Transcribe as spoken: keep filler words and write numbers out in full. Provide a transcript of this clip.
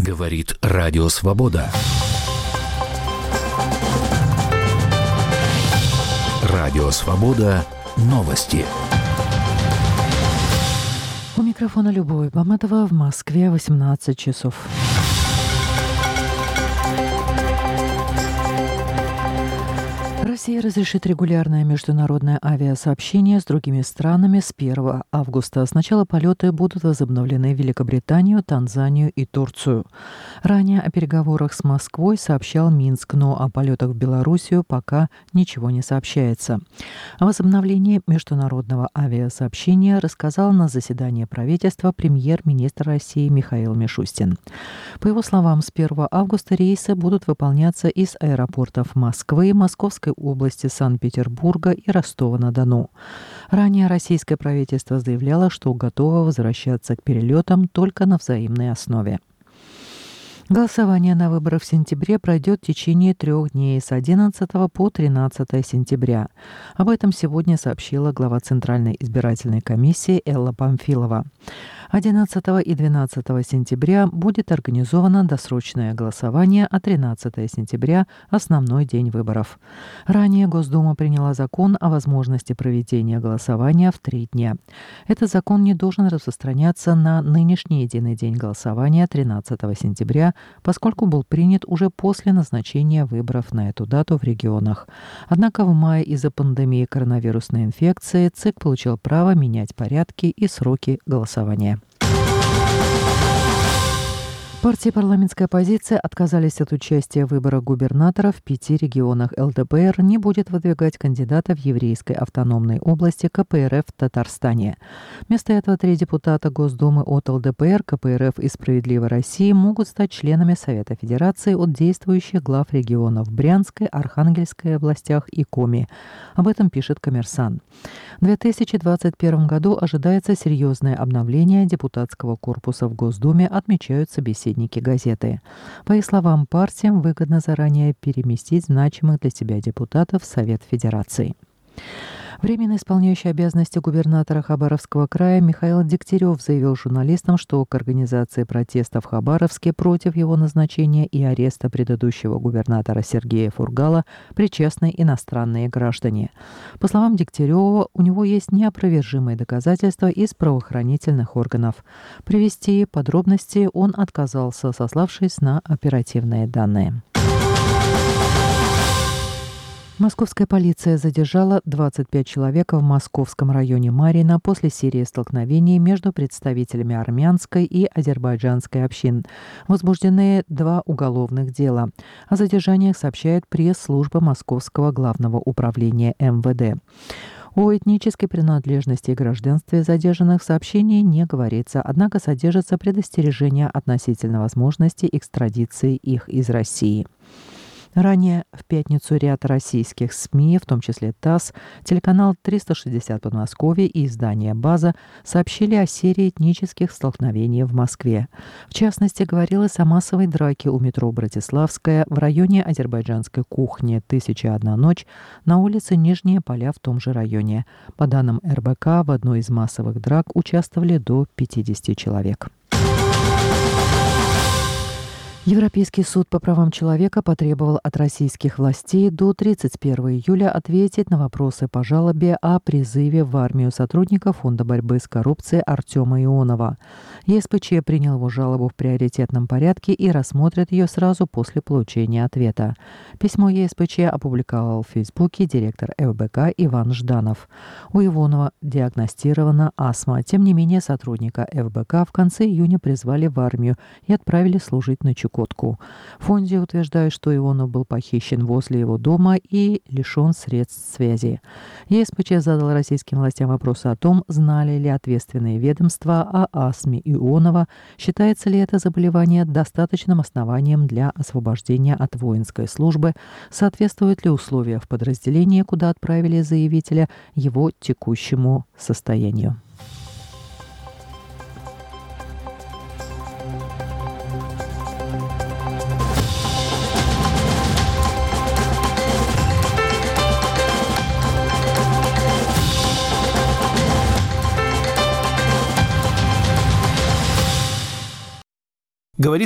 Говорит Радио Свобода. Радио Свобода. Новости. У микрофона Любовь Баматова. В Москве восемнадцать часов. Россия разрешит регулярное международное авиасообщение с другими странами с первого августа. Сначала полеты будут возобновлены в Великобританию, Танзанию и Турцию. Ранее о переговорах с Москвой сообщал Минск, но о полетах в Белоруссию пока ничего не сообщается. О возобновлении международного авиасообщения рассказал на заседании правительства премьер-министр России Михаил Мишустин. По его словам, с первого августа рейсы будут выполняться из аэропортов Москвы, Московской области, Санкт-Петербурга и Ростова-на-Дону. Ранее российское правительство заявляло, что готово возвращаться к перелетам только на взаимной основе. Голосование на выборах в сентябре пройдет в течение трех дней с одиннадцатого по тринадцатое сентября. Об этом сегодня сообщила глава Центральной избирательной комиссии Элла Памфилова. одиннадцатого и двенадцатого сентября будет организовано досрочное голосование, а тринадцатого сентября – основной день выборов. Ранее Госдума приняла закон о возможности проведения голосования в три дня. Этот закон не должен распространяться на нынешний единый день голосования тринадцатого сентября, поскольку был принят уже после назначения выборов на эту дату в регионах. Однако в мае из-за пандемии коронавирусной инфекции ЦИК получил право менять порядки и сроки голосования. Партии парламентской оппозиции отказались от участия в выборах губернатора в пяти регионах. эл дэ пэ эр не будет выдвигать кандидата в Еврейской автономной области ка пэ эр эф в Татарстане. Вместо этого три депутата Госдумы от эл дэ пэ эр, ка пэ эр эф и «Справедливой России» могут стать членами Совета Федерации от действующих глав регионов Брянской, Архангельской областях и Коми. Об этом пишет «Коммерсант». В две тысячи двадцать первом году ожидается серьезное обновление депутатского корпуса в Госдуме, отмечают собеседники газеты. По их словам, партиям выгодно заранее переместить значимых для себя депутатов в Совет Федерации. Временно исполняющий обязанности губернатора Хабаровского края Михаил Дегтярев заявил журналистам, что к организации протеста в Хабаровске против его назначения и ареста предыдущего губернатора Сергея Фургала причастны иностранные граждане. По словам Дегтярева, у него есть неопровержимые доказательства из правоохранительных органов. Привести подробности он отказался, сославшись на оперативные данные. Московская полиция задержала двадцать пять человек в московском районе Марьино после серии столкновений между представителями армянской и азербайджанской общин. Возбуждены два уголовных дела. О задержаниях сообщает пресс-служба Московского главного управления эм вэ дэ. О этнической принадлежности и гражданстве задержанных в сообщении не говорится, однако содержится предостережение относительно возможности экстрадиции их из России. Ранее в пятницу ряд российских СМИ, в том числе ТАСС, телеканал триста шестьдесят Подмосковье и издание «База» сообщили о серии этнических столкновений в Москве. В частности, говорилось о массовой драке у метро Братиславская в районе азербайджанской кухни «Тысяча одна ночь» на улице Нижние Поля в том же районе. По данным эр бэ ка, в одной из массовых драк участвовали до пятидесяти человек. Европейский суд по правам человека потребовал от российских властей до тридцать первого июля ответить на вопросы по жалобе о призыве в армию сотрудника Фонда борьбы с коррупцией Артема Ионова. е эс пэ че принял его жалобу в приоритетном порядке и рассмотрит ее сразу после получения ответа. Письмо е эс пэ че опубликовал в Фейсбуке директор эф бэ ка Иван Жданов. У Ионова диагностирована астма. Тем не менее, сотрудника эф бэ ка в конце июня призвали в армию и отправили служить на Чукотку. В фонде утверждают, что Ионов был похищен возле его дома и лишен средств связи. е эс пэ че задал российским властям вопросы о том, знали ли ответственные ведомства о астме Ионова, считается ли это заболевание достаточным основанием для освобождения от воинской службы, соответствуют ли условия в подразделении, куда отправили заявителя, его текущему состоянию.